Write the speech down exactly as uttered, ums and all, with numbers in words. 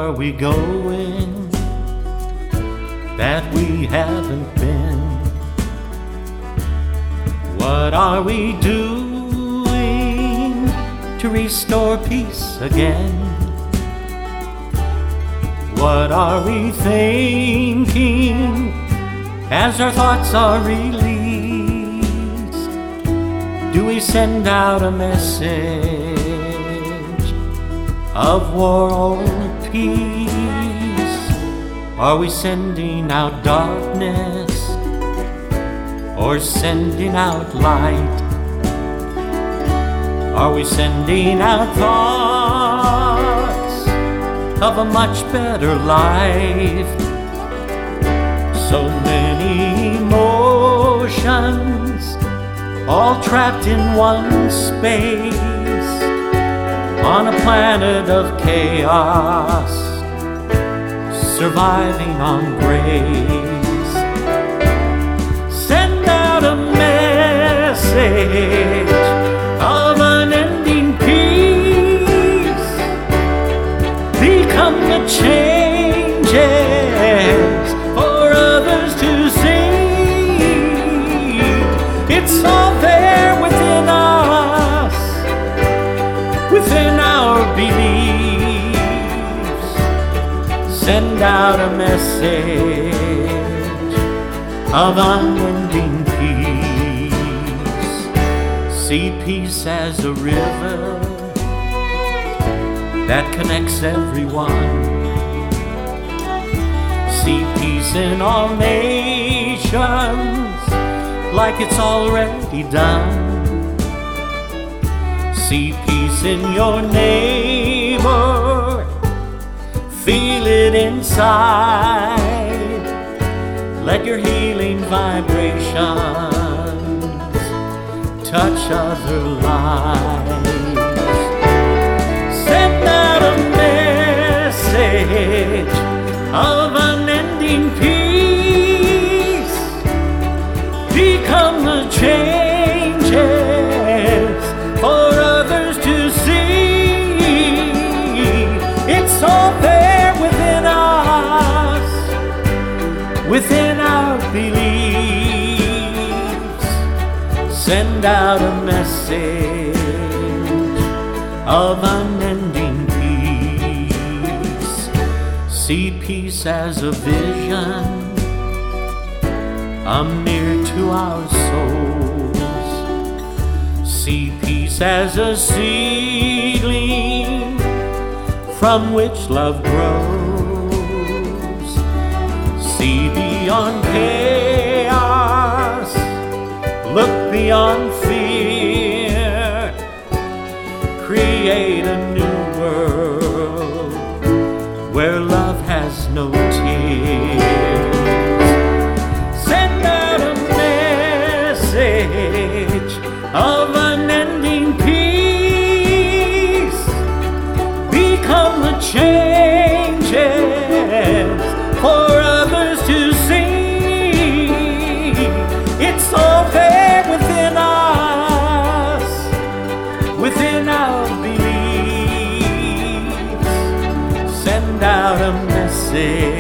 are we going that we haven't been? What are we doing to restore peace again? What are we thinking as our thoughts are released? Do we send out a message of war or peace? Are we sending out darkness or sending out light? Are we sending out thoughts of a much better life? So many emotions all trapped in one space on a planet of chaos, surviving on grace. Send out a message of unending peace. Become the changes for others to see. It's all there within us, within our beliefs. Send out a message of unending peace. See peace as a river that connects everyone. See peace in all nations like it's already done. See peace in your neighbor, feel it inside. Let your healing vibrations touch other lives. Send out a message of unending peace. Become the changes for others to see. It's all there within us, within our beliefs. Send out a message of unending peace. See peace as a vision, a mirror to our souls. See peace as a seedling from which love grows. See beyond chaos, look beyond fear. Create a new world where love has no tears. Send out a message of unending peace. Become the changes for others to see. It's all there within us, within our beliefs. Send out a message